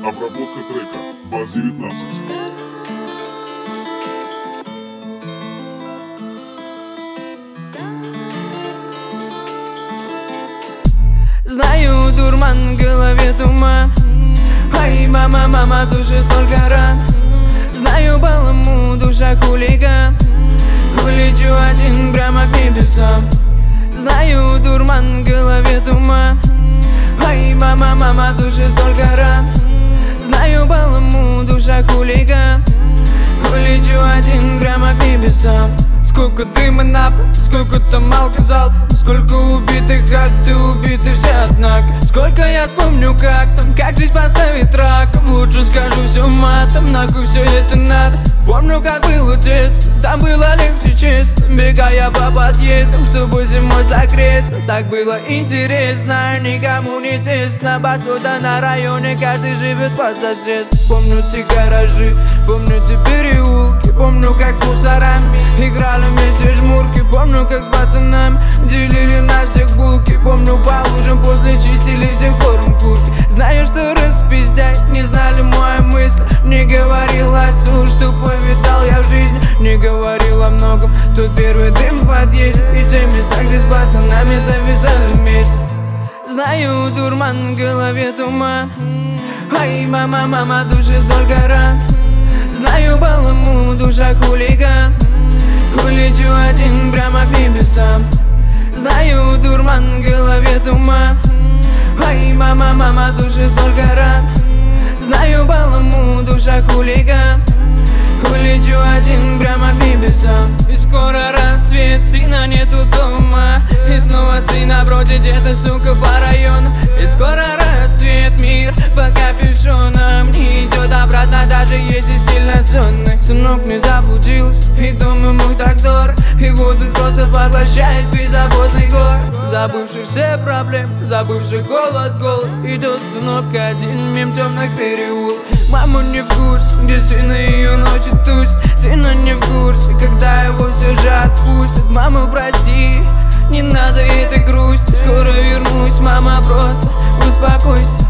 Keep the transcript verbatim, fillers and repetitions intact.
Обработка трека БАС девятнадцать. Знаю, дурман, в голове туман. Ай, мама, мама, душе столько ран. Знаю, баламу, душа хулиган. Улечу один прямо к небесам. Знаю, дурман, в голове туман. Ай, мама, мама, душе столько ран. Знаю, баламу, душа хулиган. Улечу один прямо к небесам. Сколько дыма на пол, сколько там алкозал, сколько убитых, как ты убиты все однако. Сколько я вспомню, как там, как жизнь поставит раком. Лучше скажу все матом, нахуй все это надо. Помню, как было детство, там было легче честно. Бегая по подъездам, чтобы зимой согреться. Так было интересно, никому не тесно. Посуда на районе, каждый живет по соседству. Помню те гаражи, помню те переулки. Помню, как с мусорами играли вместе жмурки. Помню, как с пацанами делили на всех булки. Помню, по лужам после чистили всем хором курки. Знаю, что распиздяй, не знали мои мысли. Не говорил отцу, что повидал я в жизни. Не говорил о многом, тут первый дым в подъезде. И те места, где с пацанами зависали вместе. Знаю, дурман, в голове туман. Ай, мама, мама, душе столько ран. Знаю, баламу, душа хулиган. Улечу один прямо к небесам. Знаю, дурман, в голове туман. Ай, мама, мама, душе столько ран. Знаю, баламу, душа хулиган. Улечу один прямо к небесам. И скоро рассвет, сына нету дома. И снова сына бродит где-то, сука, по району. И скоро рассвет, мир под капюшоном. Не идет обратно, даже если сильно сонный. Сынок не заблудился, и дом ему так дорог. И вот он просто поглощает беззаботный город. Забывший все проблемы, забывший голод, голод. Идет сынок один, мимо темных переулок. Мама не в курсе, где сын ее ночью тусит. Сына не в курсе, когда его все же отпустят. Мама, прости, не надо этой грусти. Скоро вернусь, мама, просто успокойся.